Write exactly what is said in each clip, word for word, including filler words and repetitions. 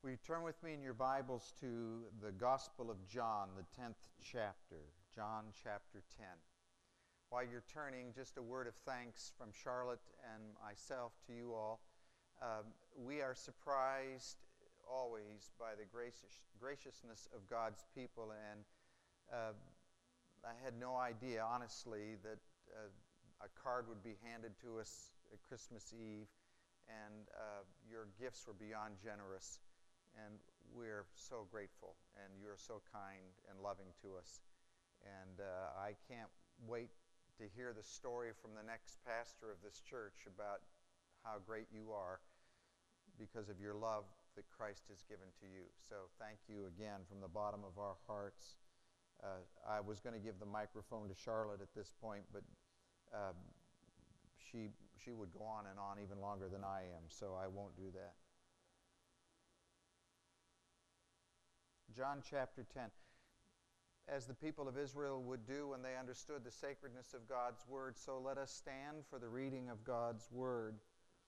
Will you turn with me in your Bibles to the Gospel of John, the tenth chapter, John chapter ten. While you're turning, just a word of thanks from Charlotte and myself to you all. Um, we are surprised always by the gracious, graciousness of God's people, and uh, I had no idea, honestly, that uh, a card would be handed to us at Christmas Eve, and uh, your gifts were beyond generous. And we're so grateful, and you're so kind and loving to us. And uh, I can't wait to hear the story from the next pastor of this church about how great you are because of your love that Christ has given to you. So thank you again from the bottom of our hearts. Uh, I was going to give the microphone to Charlotte at this point, but uh, she, she would go on and on even longer than I am, so I won't do that. John chapter ten. As the people of Israel would do when they understood the sacredness of God's word, so let us stand for the reading of God's word.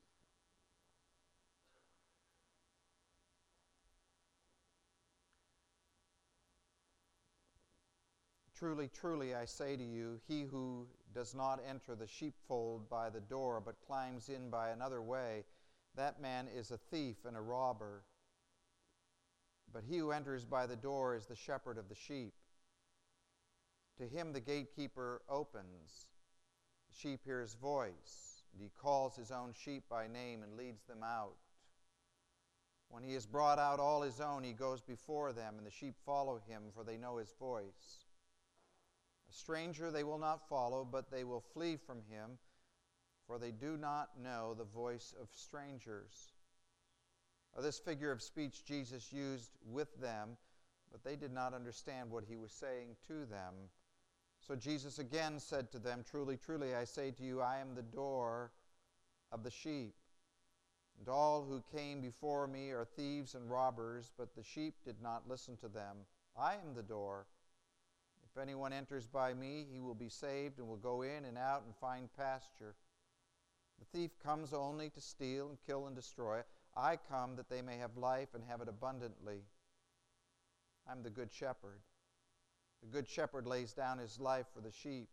Truly, truly, I say to you, he who does not enter the sheepfold by the door, but climbs in by another way, that man is a thief and a robber. But he who enters by the door is the shepherd of the sheep. To him the gatekeeper opens. The sheep hear his voice, and he calls his own sheep by name and leads them out. When he has brought out all his own, he goes before them, and the sheep follow him, for they know his voice. A stranger they will not follow, but they will flee from him, for they do not know the voice of strangers. This figure of speech Jesus used with them, but they did not understand what he was saying to them. So Jesus again said to them, Truly, truly, I say to you, I am the door of the sheep. And all who came before me are thieves and robbers, but the sheep did not listen to them. I am the door. If anyone enters by me, he will be saved and will go in and out and find pasture. The thief comes only to steal and kill and destroy. I come that they may have life and have it abundantly. I am the good shepherd. The good shepherd lays down his life for the sheep.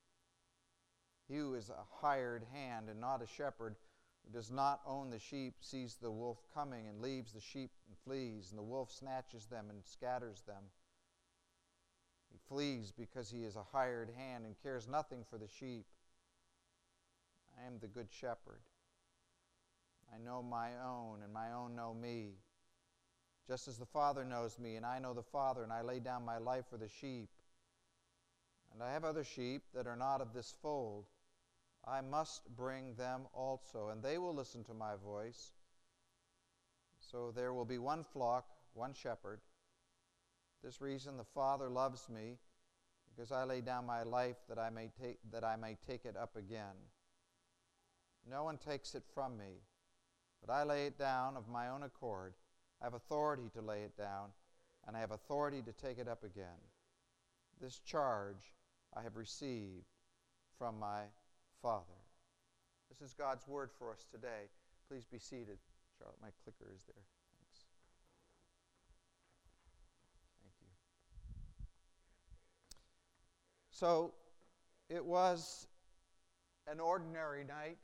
He who is a hired hand and not a shepherd, who does not own the sheep, sees the wolf coming and leaves the sheep and flees, and the wolf snatches them and scatters them. He flees because he is a hired hand and cares nothing for the sheep. I am the good shepherd. I know my own, and my own know me. Just as the Father knows me, and I know the Father, and I lay down my life for the sheep. And I have other sheep that are not of this fold. I must bring them also, and they will listen to my voice. So there will be one flock, one shepherd. For this reason the Father loves me, because I lay down my life that I may take, that I may take it up again. No one takes it from me, but I lay it down of my own accord. I have authority to lay it down, and I have authority to take it up again. This charge I have received from my Father. This is God's word for us today. Please be seated. Charlotte, my clicker is there. Thanks. Thank you. So, it was an ordinary night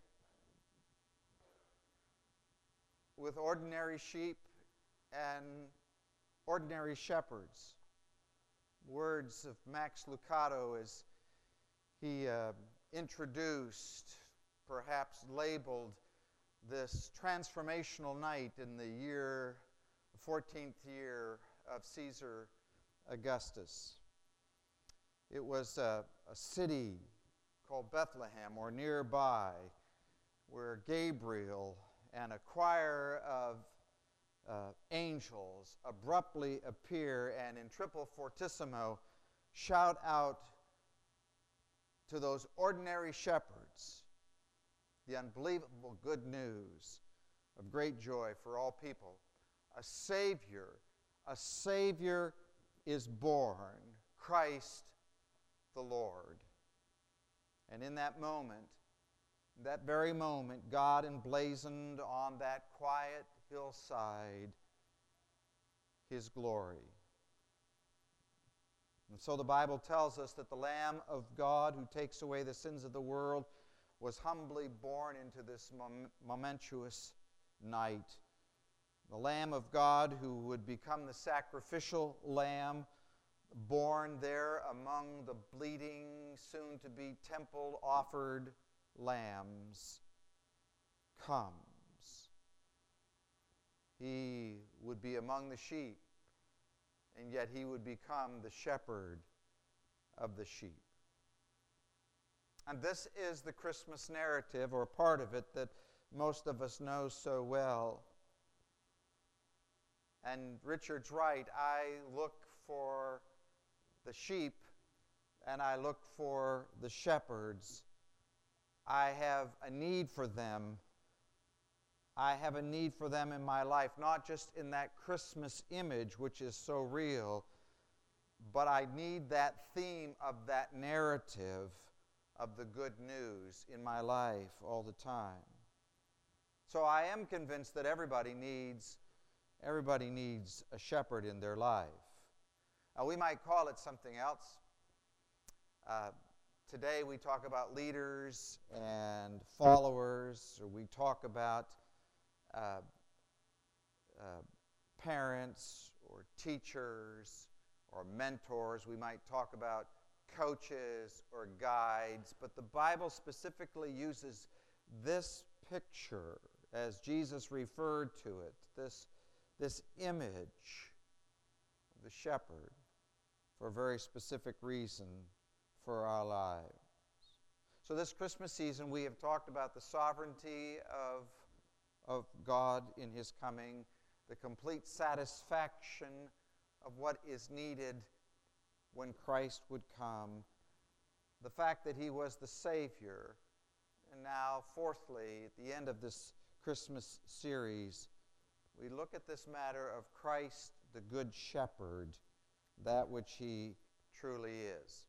with ordinary sheep and ordinary shepherds. Words of Max Lucado as he uh, introduced, perhaps labeled, this transformational night in the year, the fourteenth year of Caesar Augustus. It was a, a city called Bethlehem, or nearby, where Gabriel and a choir of uh, angels abruptly appear and in triple fortissimo shout out to those ordinary shepherds the unbelievable good news of great joy for all people. A Savior, a Savior is born, Christ the Lord. And in that moment, that very moment, God emblazoned on that quiet hillside His glory. And so the Bible tells us that the Lamb of God who takes away the sins of the world was humbly born into this mom- momentous night. The Lamb of God who would become the sacrificial lamb, born there among the bleeding, soon-to-be temple-offered lambs, comes. He would be among the sheep, and yet he would become the shepherd of the sheep. And this is the Christmas narrative, or part of it, that most of us know so well. And Richard's right. I look for the sheep, and I look for the shepherds. I have a need for them. I have a need for them in my life, not just in that Christmas image, which is so real, but I need that theme of that narrative of the good news in my life all the time. So I am convinced that everybody needs, everybody needs a shepherd in their life. Now, we might call it something else. Uh, today we talk about leaders and followers, or we talk about uh, uh, parents or teachers or mentors. We might talk about coaches or guides, but the Bible specifically uses this picture, as Jesus referred to it, this, this image of the shepherd, for a very specific reason for our lives. So this Christmas season, we have talked about the sovereignty of, of God in His coming, the complete satisfaction of what is needed when Christ would come, the fact that He was the Savior, and now, fourthly, at the end of this Christmas series, we look at this matter of Christ, the Good Shepherd, that which He truly is.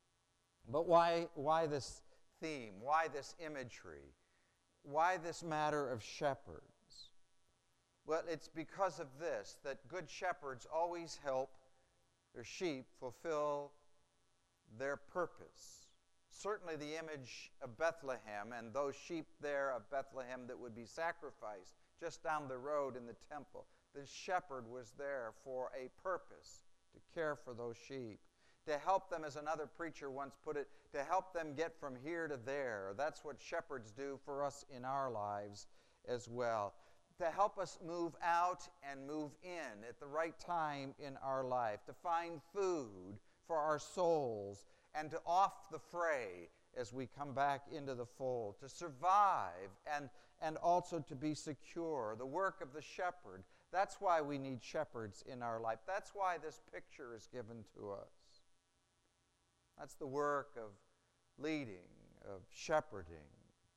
But why, why this theme? Why this imagery? Why this matter of shepherds? Well, it's because of this, that good shepherds always help their sheep fulfill their purpose. Certainly the image of Bethlehem and those sheep there of Bethlehem that would be sacrificed just down the road in the temple. The shepherd was there for a purpose, to care for those sheep, to help them, as another preacher once put it, to help them get from here to there. That's what shepherds do for us in our lives as well. To help us move out and move in at the right time in our life, to find food for our souls, and to off the fray as we come back into the fold, to survive and, and also to be secure. The work of the shepherd. That's why we need shepherds in our life. That's why this picture is given to us. That's the work of leading, of shepherding.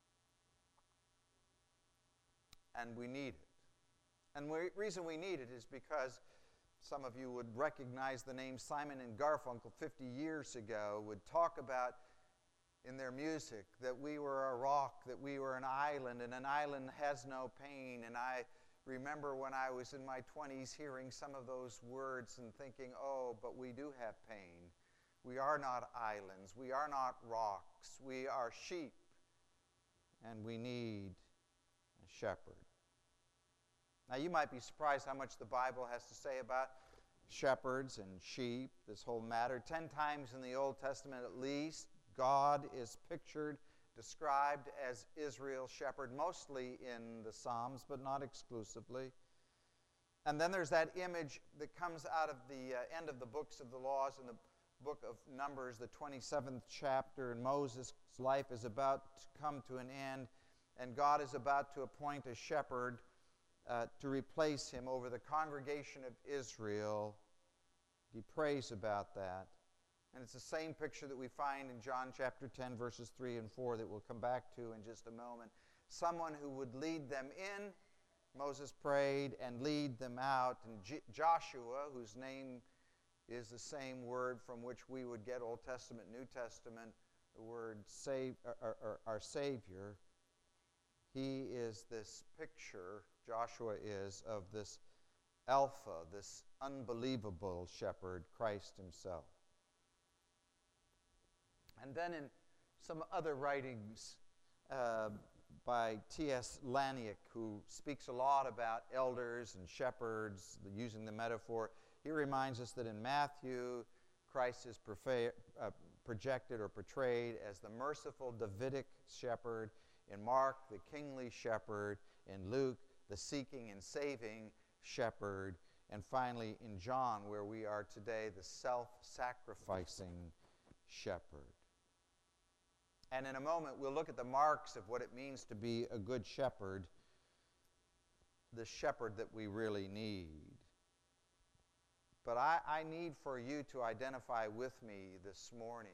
And we need it. And the reason we need it is because some of you would recognize the name Simon and Garfunkel fifty years ago, would talk about in their music that we were a rock, that we were an island, and an island has no pain. And I remember when I was in my twenties hearing some of those words and thinking, oh, but we do have pain. We are not islands. We are not rocks. We are sheep. And we need a shepherd. Now, you might be surprised how much the Bible has to say about shepherds and sheep, this whole matter. Ten times in the Old Testament at least, God is pictured, described as Israel's shepherd, mostly in the Psalms, but not exclusively. And then there's that image that comes out of the uh, end of the books of the laws in the book of Numbers, the twenty-seventh chapter, and Moses' life is about to come to an end, and God is about to appoint a shepherd Uh, to replace him over the congregation of Israel. He prays about that. And it's the same picture that we find in John chapter ten, verses three and four that we'll come back to in just a moment. Someone who would lead them in, Moses prayed, and lead them out. And J- Joshua, whose name is the same word from which we would get Old Testament, New Testament, the word save, or, or, our Savior, he is this picture, Joshua is, of this Alpha, this unbelievable shepherd, Christ himself. And then in some other writings uh, by T S Laniak, who speaks a lot about elders and shepherds, using the metaphor, he reminds us that in Matthew, Christ is prefa- uh, projected or portrayed as the merciful Davidic shepherd, in Mark, the kingly shepherd, in Luke, the seeking and saving shepherd, and finally in John, where we are today, the self-sacrificing shepherd. And in a moment, we'll look at the marks of what it means to be a good shepherd, the shepherd that we really need. But I, I need for you to identify with me this morning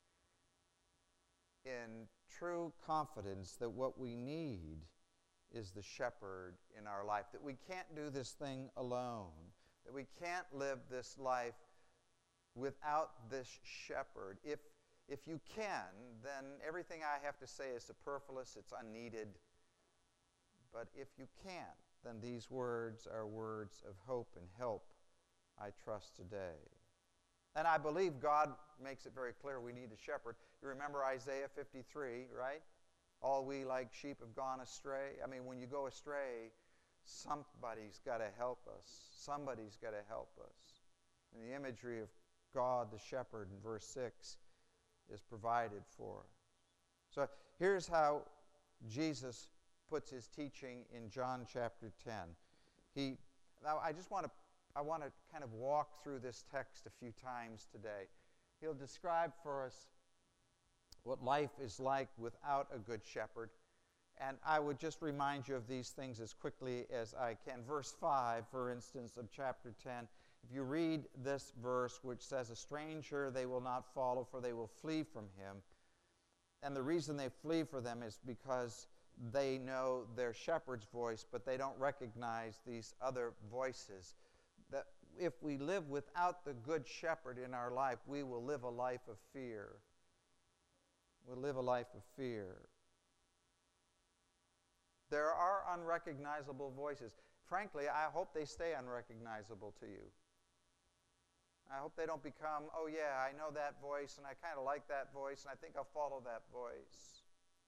in true confidence that what we need is the shepherd in our life, that we can't do this thing alone, that we can't live this life without this shepherd. If, if you can, then everything I have to say is superfluous, it's unneeded. But if you can't, then these words are words of hope and help, I trust today. And I believe God makes it very clear we need a shepherd. You remember Isaiah fifty-three, right? All we like sheep have gone astray. I mean, when you go astray, somebody's got to help us. Somebody's got to help us. And the imagery of God, the shepherd, in verse six, is provided for us. So here's how Jesus puts his teaching in John chapter ten. He, now I just want to, I want to kind of walk through this text a few times today. He'll describe for us what life is like without a good shepherd. And I would just remind you of these things as quickly as I can. Verse five, for instance, of chapter ten. If you read this verse, which says, "A stranger they will not follow, for they will flee from him." And the reason they flee from them is because they know their shepherd's voice, but they don't recognize these other voices. That if we live without the good shepherd in our life, we will live a life of fear. We'll live a life of fear. There are unrecognizable voices. Frankly, I hope they stay unrecognizable to you. I hope they don't become, oh yeah, I know that voice, and I kind of like that voice, and I think I'll follow that voice.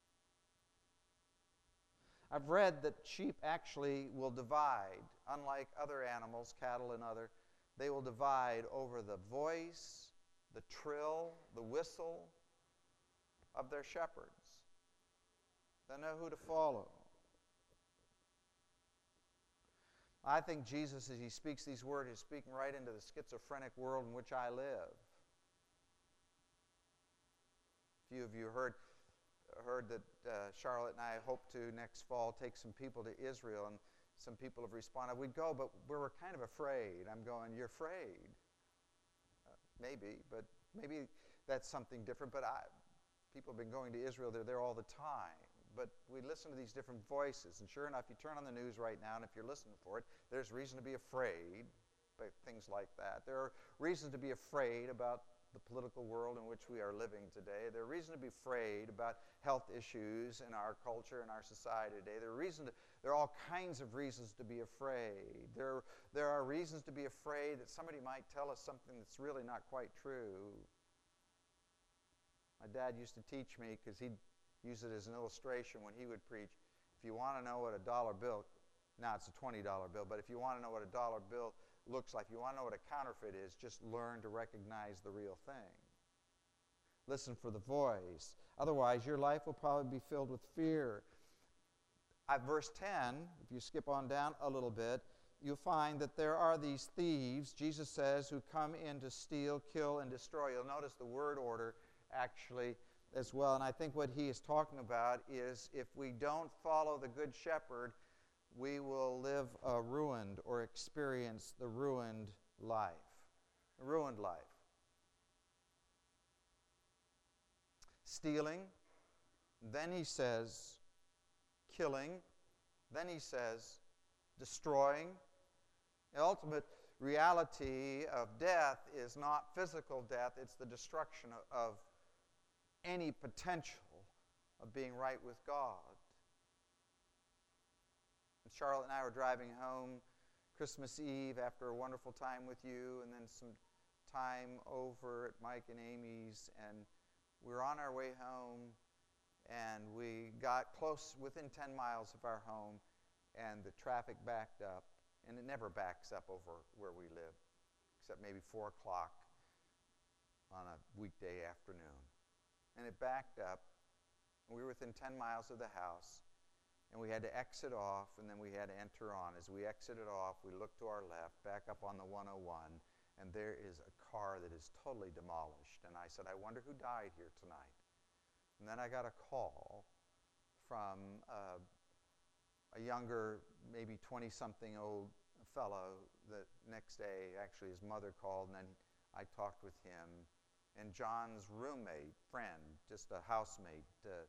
I've read that sheep actually will divide, unlike other animals, cattle and other, they will divide over the voice, the trill, the whistle of their shepherds. They know who to follow. I think Jesus, as he speaks these words, is speaking right into the schizophrenic world in which I live. A few of you heard, heard that uh, Charlotte and I hope to next fall take some people to Israel, and some people have responded, we'd go, but we were kind of afraid. I'm going, you're afraid? Uh, maybe, but maybe that's something different. But I, people have been going to Israel, they're there all the time. But we listen to these different voices, and sure enough, you turn on the news right now, and if you're listening for it, there's reason to be afraid by things like that. There are reasons to be afraid about the political world in which we are living today. There are reasons to be afraid about health issues in our culture and our society today. There are reason to, there are all kinds of reasons to be afraid. There, there are reasons to be afraid that somebody might tell us something that's really not quite true. My dad used to teach me, because he'd use it as an illustration when he would preach. If you want to know what a dollar bill, now it's a twenty dollar bill, but if you want to know what a dollar bill looks like, you want to know what a counterfeit is, just learn to recognize the real thing. Listen for the voice. Otherwise, your life will probably be filled with fear. At verse ten, if you skip on down a little bit, you'll find that there are these thieves, Jesus says, who come in to steal, kill, and destroy. You'll notice the word order actually as well. And I think what he is talking about is if we don't follow the Good Shepherd, we will live a ruined or experience the ruined life. A ruined life. Stealing, then he says killing, then he says destroying. The ultimate reality of death is not physical death, it's the destruction of, of any potential of being right with God. And Charlotte and I were driving home Christmas Eve after a wonderful time with you, and then some time over at Mike and Amy's, and we were on our way home, and we got close, within ten miles of our home, and the traffic backed up, and it never backs up over where we live, except maybe four o'clock on a weekday afternoon. And it backed up, and we were within ten miles of the house, and we had to exit off, and then we had to enter on. As we exited off, we looked to our left, back up on the one oh one, and there is a car that is totally demolished. And I said, I wonder who died here tonight. And then I got a call from uh, a younger, maybe twenty-something old fellow. The next day, actually, his mother called, and then I talked with him. And John's roommate, friend, just a housemate, uh,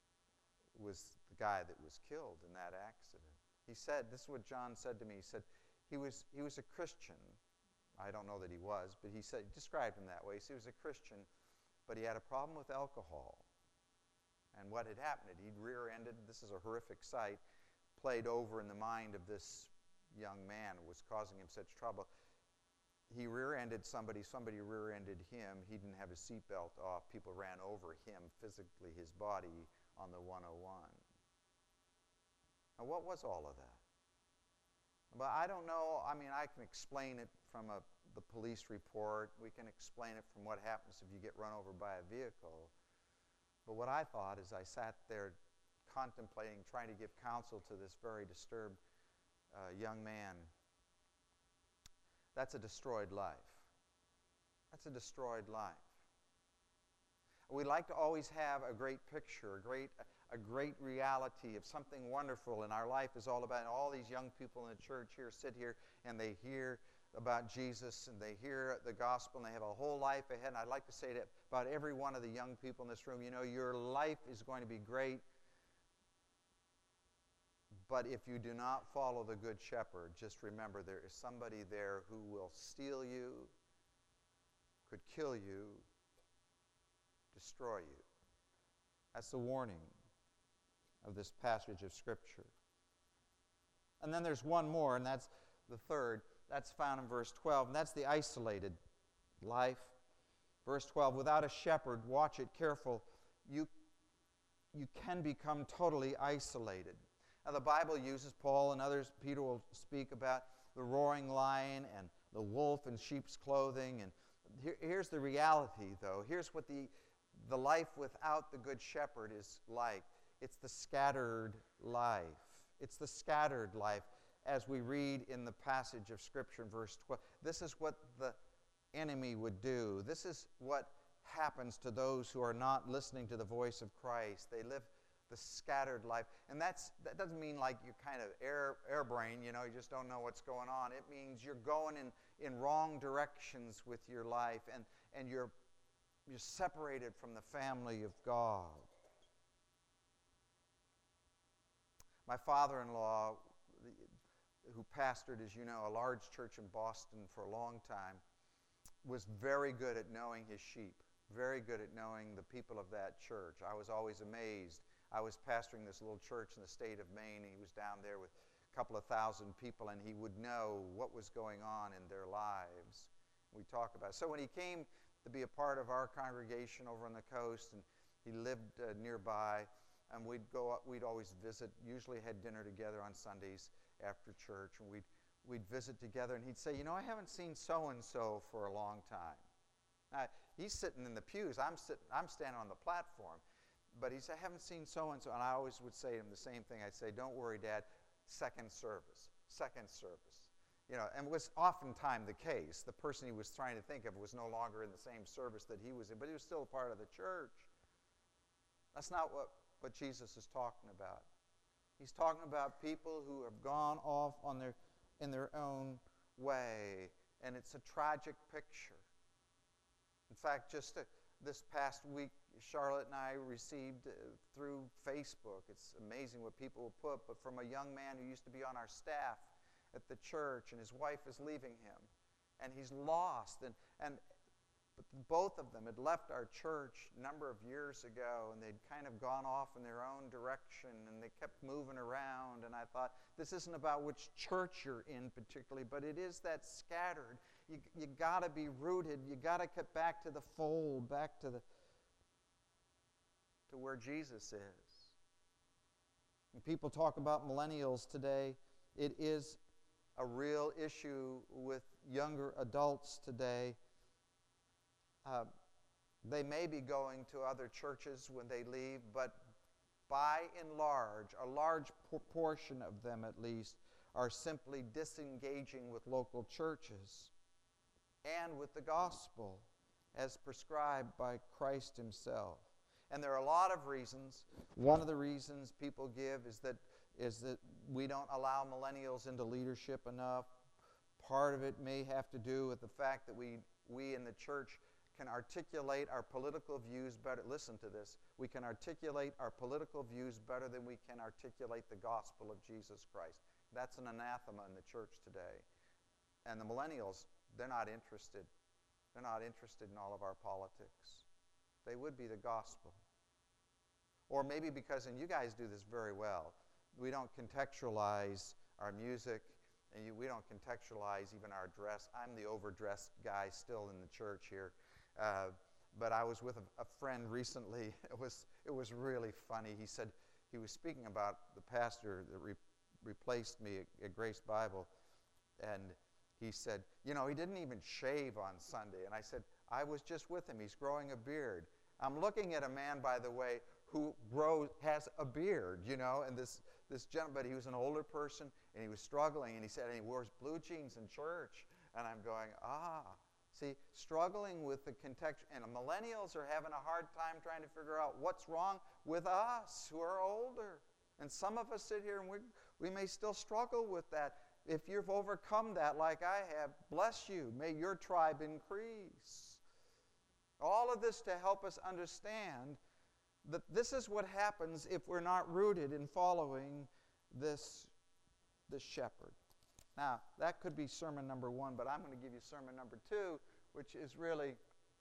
was the guy that was killed in that accident. He said, this is what John said to me, he said, he was, he was a Christian. I don't know that he was, but he said, described him that way. He said he was a Christian, but he had a problem with alcohol. And what had happened, he'd rear-ended, this is a horrific sight, played over in the mind of this young man, was causing him such trouble. He rear-ended somebody, somebody rear-ended him. He didn't have his seatbelt off. People ran over him, physically, his body, on the one oh one. Now, what was all of that? But I don't know. I mean, I can explain it from a, the police report. We can explain it from what happens if you get run over by a vehicle. But what I thought as I sat there contemplating, trying to give counsel to this very disturbed uh, young man, that's a destroyed life. That's a destroyed life. We like to always have a great picture, a great, a great reality of something wonderful, and our life is all about, and all these young people in the church here sit here and they hear about Jesus and they hear the gospel and they have a whole life ahead. And I'd like to say to about every one of the young people in this room, you know, your life is going to be great, but if you do not follow the Good Shepherd, just remember there is somebody there who will steal you, could kill you, destroy you. That's the warning of this passage of Scripture. And then there's one more, and that's the third. That's found in verse twelve, and that's the isolated life. Verse twelve, without a shepherd, watch it careful, you, you can become totally isolated. Now the Bible uses, Paul and others, Peter will speak about the roaring lion and the wolf in sheep's clothing. And here, here's the reality, though. Here's what the, the life without the Good Shepherd is like. It's the scattered life. It's the scattered life. As we read in the passage of Scripture in verse twelve, this is what the enemy would do. This is what happens to those who are not listening to the voice of Christ. They live the scattered life. And that's, that doesn't mean like you're kind of air, airbrain, you know, you just don't know what's going on. It means you're going in, in wrong directions with your life, and, and you're, you're separated from the family of God. My father-in-law, who pastored, as you know, a large church in Boston for a long time, was very good at knowing his sheep, very good at knowing the people of that church. I was always amazed. I was pastoring this little church in the state of Maine, and he was down there with a couple of thousand people, and he would know what was going on in their lives. We talk about it. So when he came to be a part of our congregation over on the coast, and he lived uh, nearby, and we'd go up, we'd always visit, usually had dinner together on Sundays after church, and we'd, we'd visit together, and he'd say, you know, I haven't seen so-and-so for a long time. Now, he's sitting in the pews, I'm, sitting, I'm standing on the platform. But he said, I haven't seen so-and-so. And I always would say to him the same thing. I'd say, don't worry, Dad, second service, second service. You know, and it was oftentimes the case. The person he was trying to think of was no longer in the same service that he was in, but he was still a part of the church. That's not what, what Jesus is talking about. He's talking about people who have gone off on their, in their own way, and it's a tragic picture. In fact, just to, this past week, Charlotte and I received uh, through Facebook, it's amazing what people will put, but from a young man who used to be on our staff at the church, and his wife is leaving him, and he's lost. And, and But both of them had left our church a number of years ago, and they'd kind of gone off in their own direction, and they kept moving around. And I thought, this isn't about which church you're in particularly, but it is that scattered. You you got to be rooted. You got to get back to the fold, back to the to where Jesus is. When people talk about millennials today, it is a real issue with younger adults today. Uh, they may be going to other churches when they leave, but by and large, a large proportion of them at least, are simply disengaging with local churches and with the gospel as prescribed by Christ himself. And there are a lot of reasons. One of the reasons people give is that is that we don't allow millennials into leadership enough. Part of it may have to do with the fact that we we in the church can articulate our political views better. Listen to this. We can articulate our political views better than we can articulate the gospel of Jesus Christ. That's an anathema in the church today. And the millennials, they're not interested. They're not interested in all of our politics. They would be the gospel. Or maybe because, and you guys do this very well, we don't contextualize our music, and you, we don't contextualize even our dress. I'm the overdressed guy still in the church here. Uh, but I was with a, a friend recently. It was it was really funny. He said, he was speaking about the pastor that re- replaced me at, at Grace Bible, and he said, you know, he didn't even shave on Sunday. And I said, I was just with him. He's growing a beard. I'm looking at a man, by the way, who grows has a beard, you know, and this this gentleman, but he was an older person, and he was struggling, and he said, and he wears blue jeans in church. And I'm going, ah. See, struggling with the context, and millennials are having a hard time trying to figure out what's wrong with us who are older. And some of us sit here and we, we may still struggle with that. If you've overcome that like I have, bless you. May your tribe increase. All of this to help us understand that this is what happens if we're not rooted in following this, this shepherd. Now, that could be sermon number one, but I'm going to give you sermon number two, which is really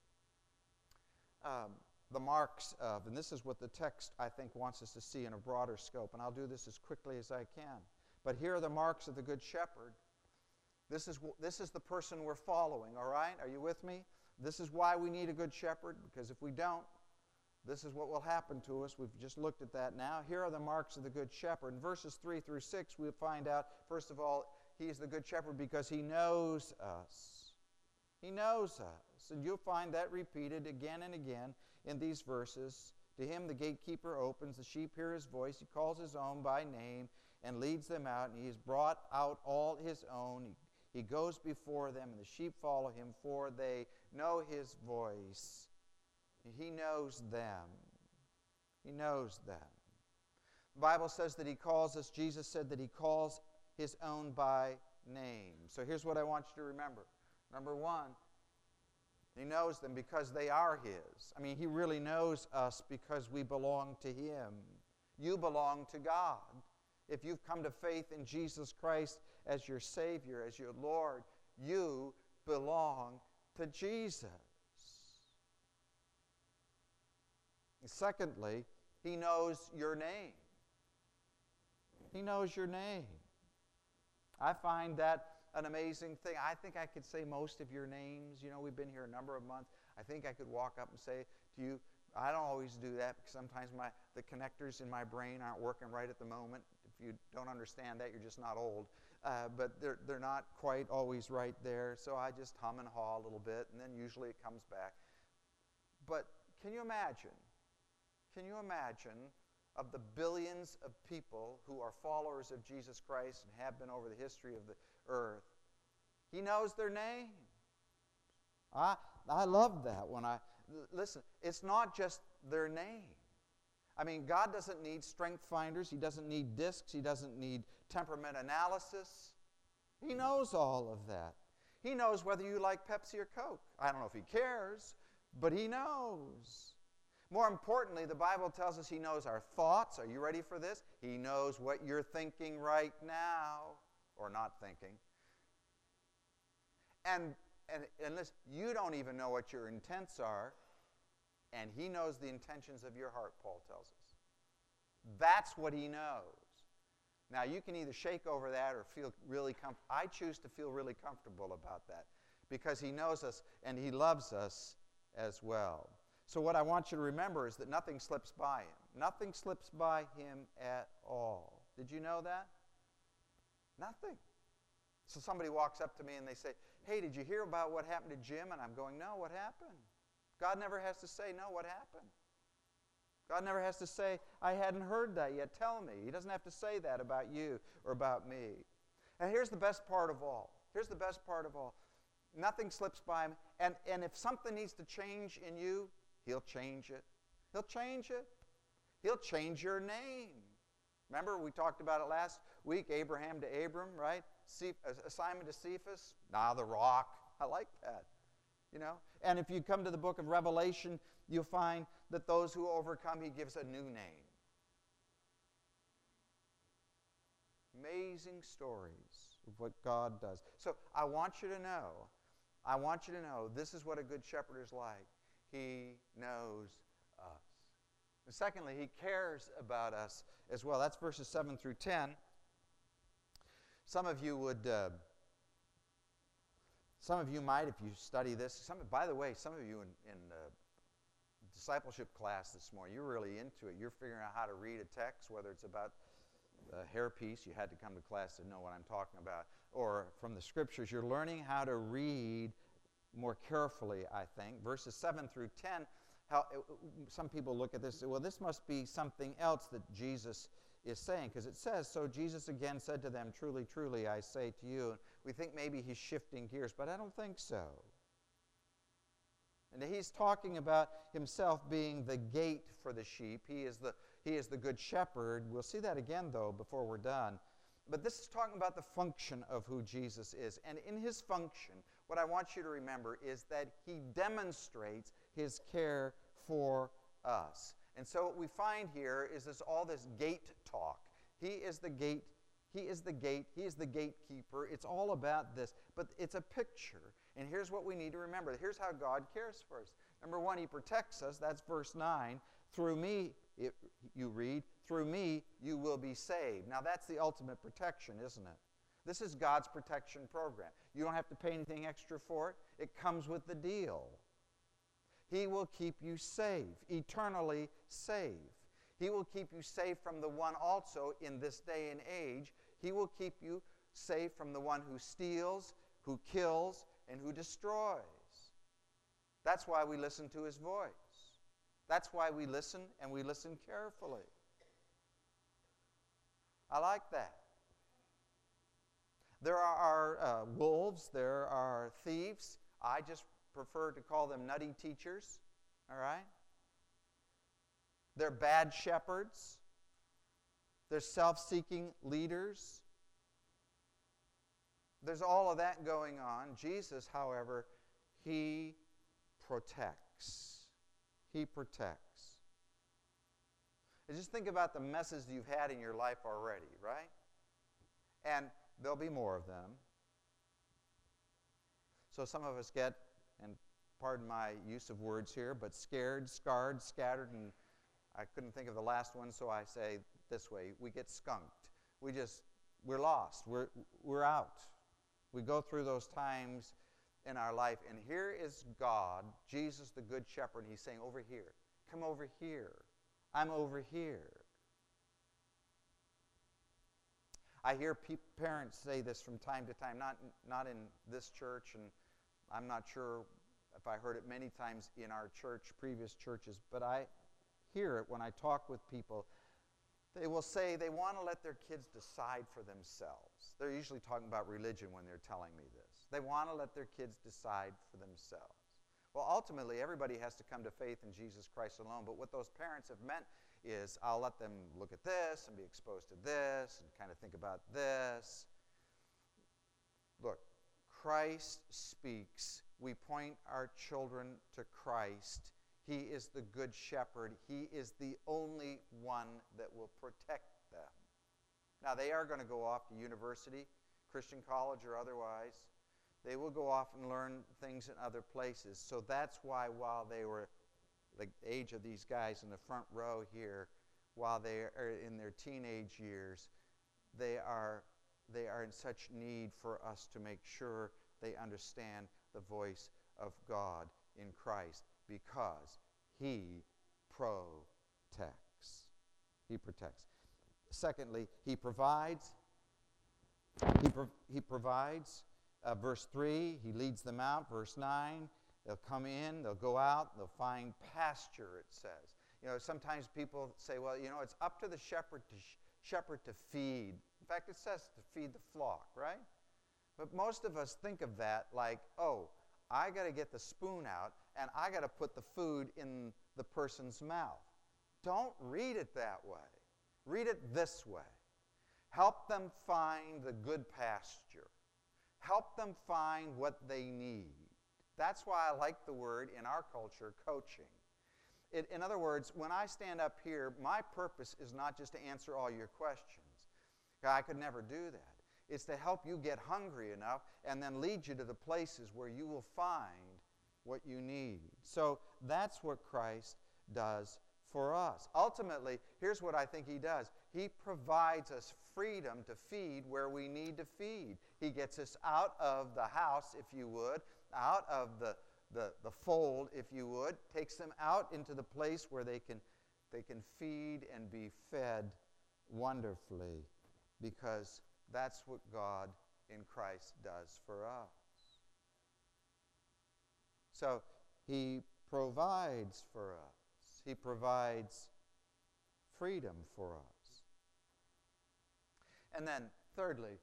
um, the marks of, and this is what the text, I think, wants us to see in a broader scope, and I'll do this as quickly as I can. But here are the marks of the Good Shepherd. This is, this is the person we're following, all right? Are you with me? This is why we need a good shepherd, because if we don't, this is what will happen to us. We've just looked at that now. Here are the marks of the Good Shepherd. In verses three through six, we'll find out, first of all, he is the Good Shepherd because he knows us. He knows us. And you'll find that repeated again and again in these verses. To him the gatekeeper opens, the sheep hear his voice, he calls his own by name and leads them out, and he has brought out all his own. He, he goes before them, and the sheep follow him, for they know his voice. He knows them. He knows them. The Bible says that he calls us, Jesus said that he calls his own by name. So here's what I want you to remember. Number one, he knows them because they are his. I mean, he really knows us because we belong to him. You belong to God. If you've come to faith in Jesus Christ as your Savior, as your Lord, you belong to Jesus. And secondly, he knows your name. He knows your name. I find that an amazing thing. I think I could say most of your names. You know, we've been here a number of months. I think I could walk up and say to you, I don't always do that because sometimes my the connectors in my brain aren't working right at the moment. If you don't understand that, you're just not old. Uh, but they're, they're not quite always right there. So I just hum and haw a little bit, and then usually it comes back. But can you imagine? Can you imagine of the billions of people who are followers of Jesus Christ and have been over the history of the earth? He knows their names. I, I love that when I, listen, it's not just their name. I mean, God doesn't need strength finders. He doesn't need discs. He doesn't need temperament analysis. He knows all of that. He knows whether you like Pepsi or Coke. I don't know if he cares, but he knows. More importantly, the Bible tells us he knows our thoughts. Are you ready for this? He knows what you're thinking right now, or not thinking. And and, and listen, you don't even know what your intents are, and he knows the intentions of your heart, Paul tells us. That's what he knows. Now, you can either shake over that or feel really comfortable. I choose to feel really comfortable about that because he knows us and he loves us as well. So what I want you to remember is that nothing slips by him. Nothing slips by him at all. Did you know that? Nothing. So somebody walks up to me and they say, hey, did you hear about what happened to Jim? And I'm going, no, what happened? God never has to say, no, what happened? God never has to say, I hadn't heard that yet. Tell me. He doesn't have to say that about you or about me. And here's the best part of all. Here's the best part of all. Nothing slips by him. And, and if something needs to change in you, he'll change it. He'll change it. He'll change your name. Remember, we talked about it last week, Abraham to Abram, right? Simon to Cephas, now the rock. I like that. You know? And if you come to the book of Revelation, you'll find that those who overcome, he gives a new name. Amazing stories of what God does. So I want you to know, I want you to know this is what a good shepherd is like. He knows us. And secondly, he cares about us as well. That's verses seven through ten. Some of you would, uh, some of you might, if you study this, some, by the way, some of you in, in uh, discipleship class this morning, you're really into it. You're figuring out how to read a text, whether it's about a hairpiece, you had to come to class to know what I'm talking about, or from the scriptures, you're learning how to read more carefully, I think. Verses seven through ten, how some people look at this and say, well, this must be something else that Jesus is saying, because it says, so Jesus again said to them, truly, truly, I say to you. We think maybe he's shifting gears, but I don't think so. And he's talking about himself being the gate for the sheep. He is the, he is the good shepherd. We'll see that again, though, before we're done. But this is talking about the function of who Jesus is. And in his function, what I want you to remember is that he demonstrates his care for us. And so what we find here is this, all this gate talk. He is the gate. He is the gate. He is the gatekeeper. It's all about this. But it's a picture. And here's what we need to remember. Here's how God cares for us. Number one, he protects us. That's verse nine. Through me, it, you read, through me you will be saved. Now that's the ultimate protection, isn't it? This is God's protection program. You don't have to pay anything extra for it. It comes with the deal. He will keep you safe, eternally safe. He will keep you safe from the one also in this day and age. He will keep you safe from the one who steals, who kills, and who destroys. That's why we listen to his voice. That's why we listen, and we listen carefully. I like that. There are uh, wolves, there are thieves. I just prefer to call them nutty teachers, all right? They're bad shepherds. They're self-seeking leaders. There's all of that going on. Jesus, however, he protects. He protects. And just think about the messes you've had in your life already, right? And there'll be more of them. So some of us get, and pardon my use of words here, but scared, scarred, scattered, and I couldn't think of the last one, so I say this way, we get skunked. We just, we're lost. We're, we're out. We go through those times in our life, and here is God, Jesus the Good Shepherd, and he's saying, over here, come over here. I'm over here. I hear pe- parents say this from time to time, not, not in this church, and I'm not sure if I heard it many times in our church, previous churches, but I hear it when I talk with people. They will say they want to let their kids decide for themselves. They're usually talking about religion when they're telling me this. They want to let their kids decide for themselves. Well, ultimately, everybody has to come to faith in Jesus Christ alone, but what those parents have meant is I'll let them look at this and be exposed to this and kind of think about this. Look, Christ speaks. We point our children to Christ. He is the good shepherd. He is the only one that will protect them. Now, they are going to go off to university, Christian college or otherwise. they will go off and learn things in other places. So that's why while they were the age of these guys in the front row here, while they are in their teenage years, they are, they are in such need for us to make sure they understand the voice of God in Christ, because He protects. He protects. Secondly, He provides. He, pro- he provides. Uh, verse three, He leads them out. Verse nine, they'll come in, they'll go out, they'll find pasture, it says. You know, sometimes people say, well, you know, it's up to the shepherd to sh- shepherd to feed. In fact, it says to feed the flock, right? But most of us think of that like, oh, I got to get the spoon out and I got to put the food in the person's mouth. Don't read it that way. Read it this way. Help them find the good pasture. Help them find what they need. That's why I like the word in our culture, coaching. It, in other words, when I stand up here, my purpose is not just to answer all your questions. I could never do that. It's to help you get hungry enough and then lead you to the places where you will find what you need. So that's what Christ does for us. Ultimately, here's what I think He does. He provides us freedom to feed where we need to feed. He gets us out of the house, if you would, out of the, the, the fold, if you would, takes them out into the place where they can, they can feed and be fed wonderfully, because that's what God in Christ does for us. So He provides for us. He provides freedom for us. And then, thirdly,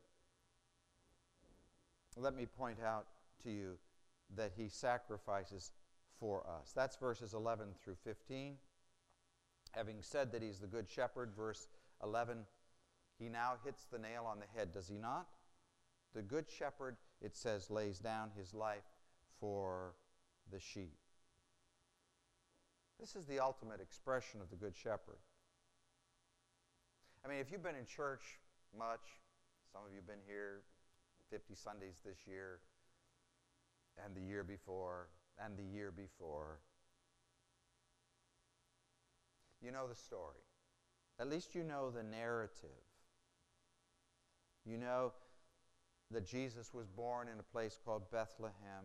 let me point out to you that He sacrifices for us. That's verses eleven through fifteen. Having said that He's the good shepherd, verse eleven, He now hits the nail on the head, does He not? The good shepherd, it says, lays down his life for the sheep. This is the ultimate expression of the good shepherd. I mean, if you've been in church much, some of you have been here fifty Sundays this year, and the year before, and the year before, you know the story. At least you know the narrative. You know that Jesus was born in a place called Bethlehem,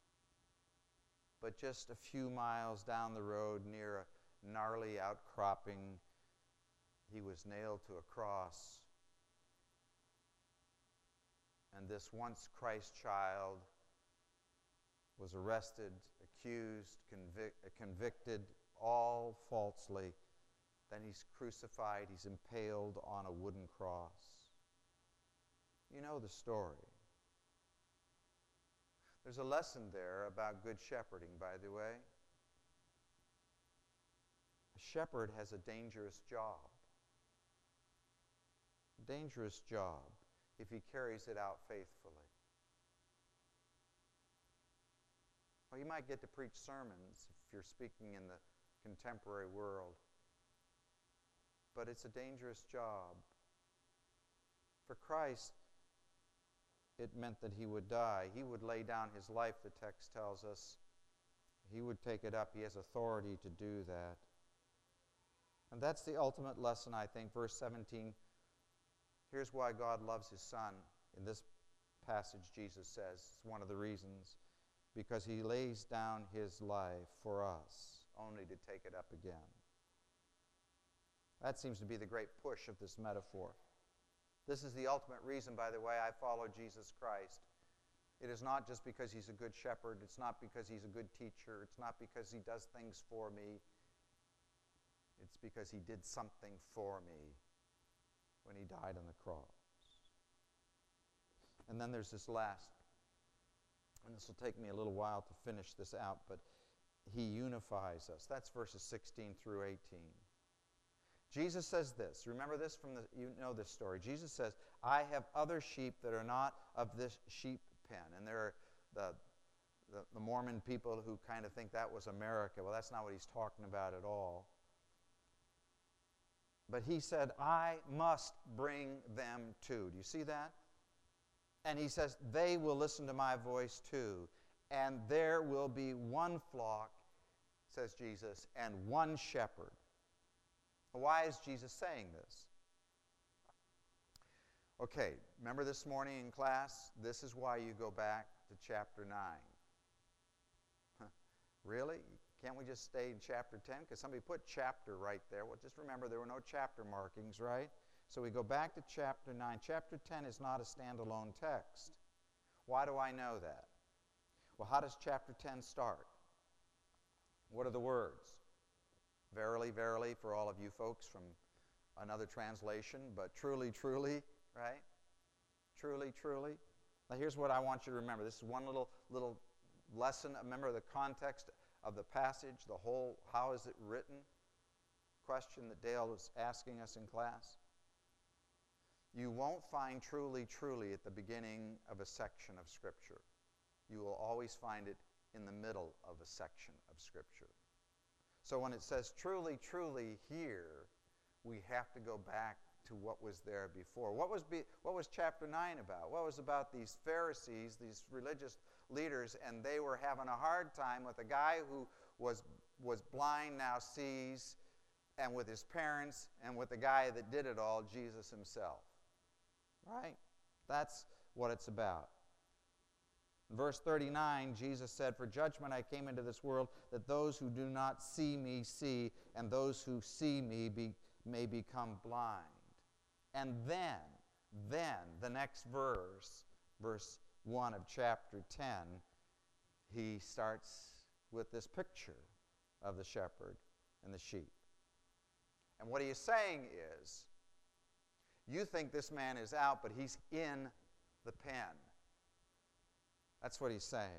but just a few miles down the road near a gnarly outcropping, He was nailed to a cross. And this once Christ child was arrested, accused, convic- convicted, all falsely. Then He's crucified, He's impaled on a wooden cross. You know the story. There's a lesson there about good shepherding, by the way. A shepherd has a dangerous job. A dangerous job if he carries it out faithfully. Well, you might get to preach sermons if you're speaking in the contemporary world, but it's a dangerous job. For Christ, it meant that He would die. He would lay down His life, the text tells us. He would take it up. He has authority to do that. And that's the ultimate lesson, I think. Verse seventeen, here's why God loves His Son. In this passage, Jesus says, it's one of the reasons, because He lays down His life for us, only to take it up again. That seems to be the great push of this metaphor. This is the ultimate reason, by the way, I follow Jesus Christ. It is not just because He's a good shepherd. It's not because He's a good teacher. It's not because He does things for me. It's because He did something for me when He died on the cross. And then there's this last, and this will take me a little while to finish this out, but He unifies us. That's verses sixteen through eighteen. Jesus says this. Remember this from the, you know this story. Jesus says, I have other sheep that are not of this sheep pen. And there are the, the, the Mormon people who kind of think that was America. Well, that's not what He's talking about at all. But He said, I must bring them too. Do you see that? And he says, they will listen to my voice too. And there will be one flock, says Jesus, and one shepherd. Why is Jesus saying this? Okay, remember this morning in class? This is why you go back to chapter nine. Huh. Really? Can't we just stay in chapter ten? Because somebody put chapter right there. Well, just remember there were no chapter markings, right? So we go back to chapter nine. Chapter ten is not a standalone text. Why do I know that? Well, how does chapter ten start? What are the words? Verily, verily, for all of you folks from another translation, but truly, truly, right? Truly, truly. Now here's what I want you to remember. This is one little little lesson. Remember the context of the passage, the whole, how is it written? Question that Dale was asking us in class. You won't find truly, truly at the beginning of a section of Scripture. You will always find it in the middle of a section of Scripture. So when it says truly, truly here, we have to go back to what was there before. What was, be, what was chapter nine about? What was about these Pharisees, these religious leaders, and they were having a hard time with a guy who was, was blind, now sees, and with his parents, and with the guy that did it all, Jesus himself. Right? That's what it's about. In verse thirty-nine, Jesus said, for judgment I came into this world, that those who do not see me see, and those who see me be, may become blind. And then, then, the next verse, verse one of chapter ten, he starts with this picture of the shepherd and the sheep. And what he is saying is, you think this man is out, but he's in the pen. That's what he's saying.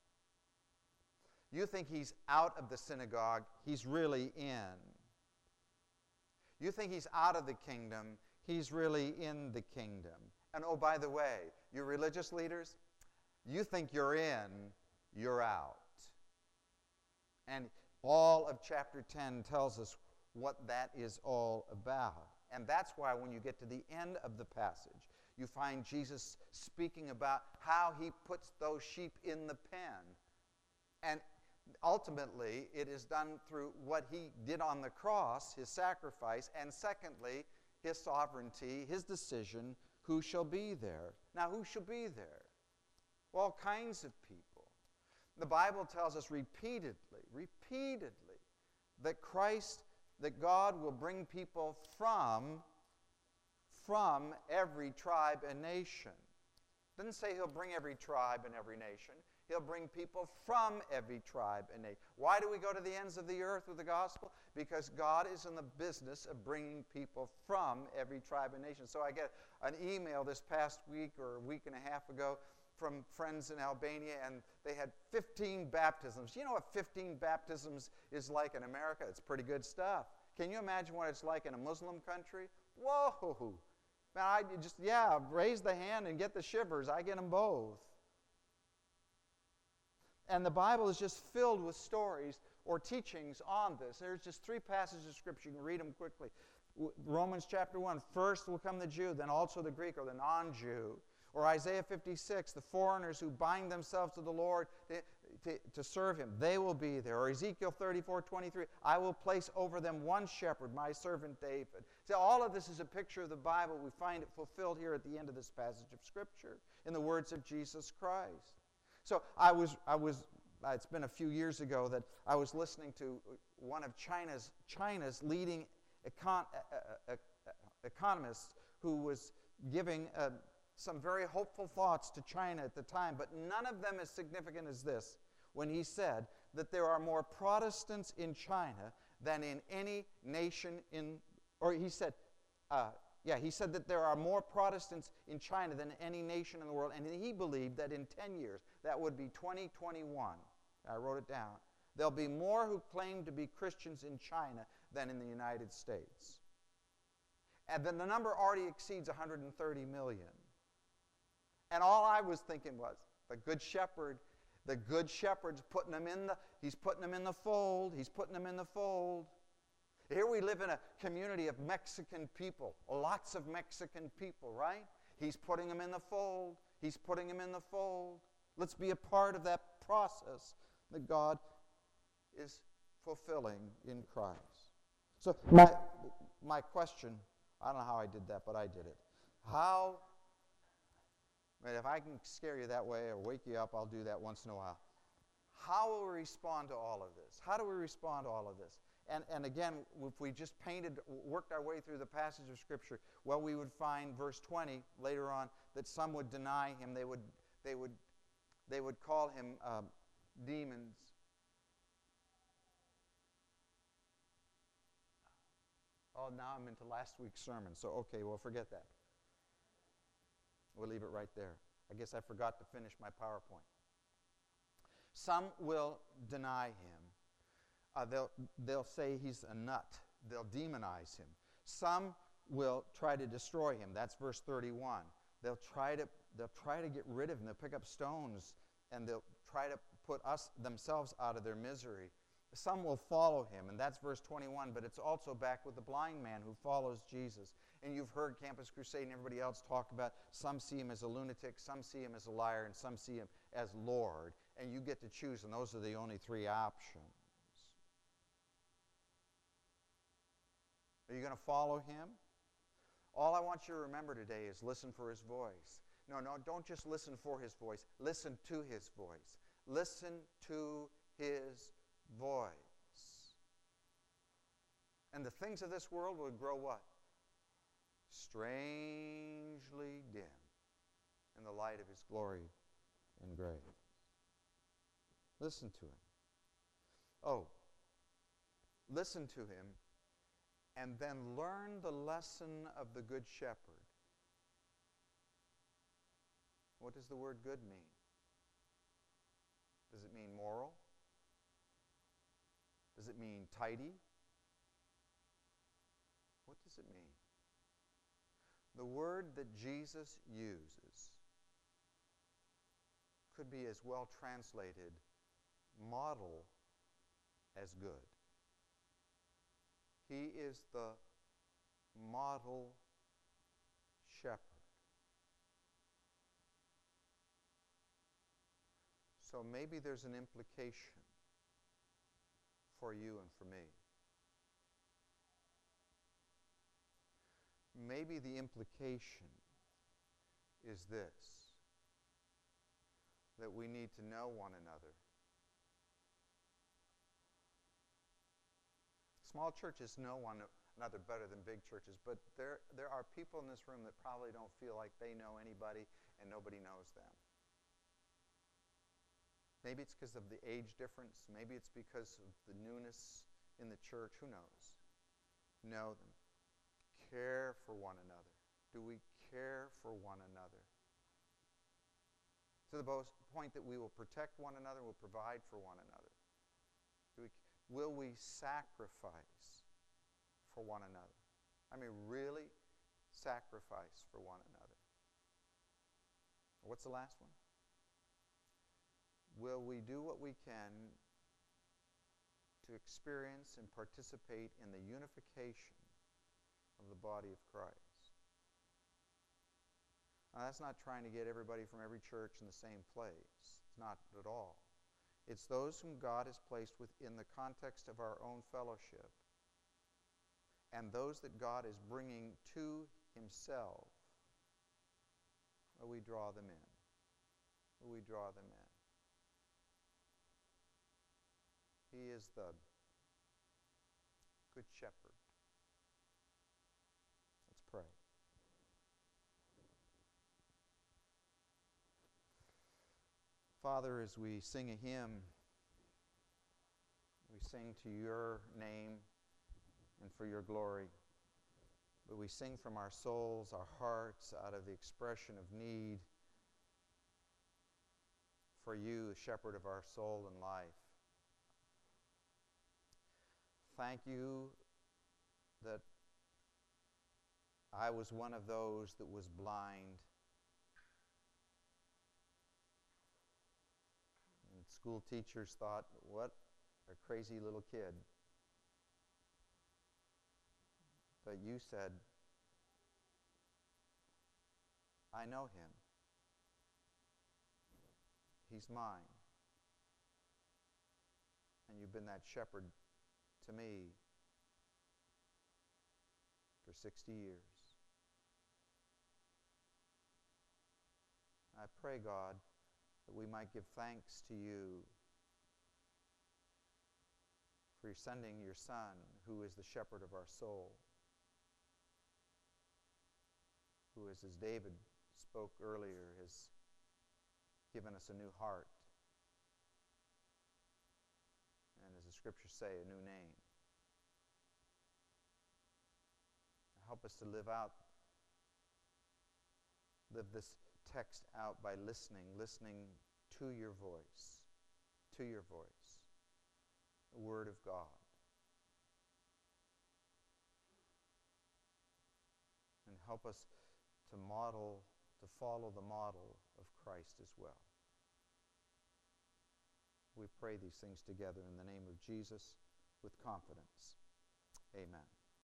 You think he's out of the synagogue, he's really in. You think he's out of the kingdom, he's really in the kingdom. And oh, by the way, you religious leaders, you think you're in, you're out. And all of chapter ten tells us what that is all about. And that's why when you get to the end of the passage, you find Jesus speaking about how he puts those sheep in the pen. And ultimately, it is done through what he did on the cross, his sacrifice, and secondly, his sovereignty, his decision, who shall be there. Now, who shall be there? Well, all kinds of people. The Bible tells us repeatedly, repeatedly, that Christ, that God will bring people from from every tribe and nation. It doesn't say he'll bring every tribe and every nation. He'll bring people from every tribe and nation. Why do we go to the ends of the earth with the gospel? Because God is in the business of bringing people from every tribe and nation. So I get an email this past week or a week and a half ago from friends in Albania, and they had fifteen baptisms. You know what fifteen baptisms is like in America? It's pretty good stuff. Can you imagine what it's like in a Muslim country? Whoa! Man, I just, yeah, raise the hand and get the shivers. I get them both. And the Bible is just filled with stories or teachings on this. There's just three passages of Scripture. You can read them quickly. Romans chapter one, first will come the Jew, then also the Greek or the non-Jew. Or Isaiah fifty-six, the foreigners who bind themselves to the Lord to, to, to serve him, they will be there. Or Ezekiel thirty-four, twenty-three, I will place over them one shepherd, my servant David. See, all of this is a picture of the Bible. We find it fulfilled here at the end of this passage of Scripture in the words of Jesus Christ. So I was, I was, it's been a few years ago that I was listening to one of China's, China's leading econ, uh, uh, uh, economists who was giving a some very hopeful thoughts to China at the time, but none of them as significant as this, when he said that there are more Protestants in China than in any nation in, or he said, uh, yeah, he said that there are more Protestants in China than any nation in the world, and he believed that in ten years, that would be twenty twenty-one, I wrote it down, there'll be more who claim to be Christians in China than in the United States. And then the number already exceeds one hundred thirty million. And all I was thinking was, the good shepherd, the good shepherd's putting them in the, he's putting them in the fold, he's putting them in the fold. Here we live in a community of Mexican people, lots of Mexican people, right? He's putting them in the fold, He's putting him in the fold. Let's be a part of that process that God is fulfilling in Christ. So my, my question, I don't know how I did that, but I did it. How, if I can scare you that way or wake you up, I'll do that once in a while. How will we respond to all of this? How do we respond to all of this? And, and again, if we just painted, worked our way through the passage of Scripture, well, we would find verse twenty later on that some would deny him. They would, they would, they would call him uh, demons. Oh, now I'm into last week's sermon, so okay, well, forget that. We'll leave it right there. I guess I forgot to finish my PowerPoint. Some will deny him. Uh, they'll, they'll say he's a nut. They'll demonize him. Some will try to destroy him. That's verse thirty-one. They'll try to, they'll try to get rid of him. They'll pick up stones, and they'll try to put us themselves out of their misery. Some will follow him, and that's verse twenty-one, but it's also back with the blind man who follows Jesus. And you've heard Campus Crusade and everybody else talk about some see him as a lunatic, some see him as a liar, and some see him as Lord. And you get to choose, and those are the only three options. Are you going to follow him? All I want you to remember today is listen for his voice. No, no, don't just listen for his voice. Listen to his voice. Listen to his voice. And the things of this world will grow what? Strangely dim in the light of his glory and grace. Listen to him. Oh, listen to him and then learn the lesson of the Good Shepherd. What does the word good mean? Does it mean moral? Does it mean tidy? What does it mean? The word that Jesus uses could be as well translated model as good. He is the model shepherd. So maybe there's an implication for you and for me. Maybe the implication is this, that we need to know one another. Small churches know one another better than big churches, but there, there are people in this room that probably don't feel like they know anybody and nobody knows them. Maybe it's because of the age difference. Maybe it's because of the newness in the church. Who knows? Know them. Care for one another. Do we care for one another? To the point that we will protect one another, will provide for one another. Do we, will we sacrifice for one another? I mean, really sacrifice for one another. What's the last one? Will we do what we can to experience and participate in the unification of the body of Christ? Now, that's not trying to get everybody from every church in the same place. It's not at all. It's those whom God has placed within the context of our own fellowship and those that God is bringing to himself. Will we draw them in? Will we draw them in? He is the Good Shepherd. Let's pray. Father, as we sing a hymn, we sing to your name and for your glory. But we sing from our souls, our hearts, out of the expression of need for you, the shepherd of our soul and life. Thank you that I was one of those that was blind. And school teachers thought, what a crazy little kid. But you said, I know him. He's mine. And you've been that shepherd to me for sixty years. I pray, God, that we might give thanks to you for sending your Son, who is the shepherd of our soul, who is, as David spoke earlier, has given us a new heart, and as the scriptures say, a new name. Help us to live out, live this text out by listening, listening to your voice, to your voice, the Word of God. And help us to model, to follow the model of Christ as well. We pray these things together in the name of Jesus with confidence. Amen.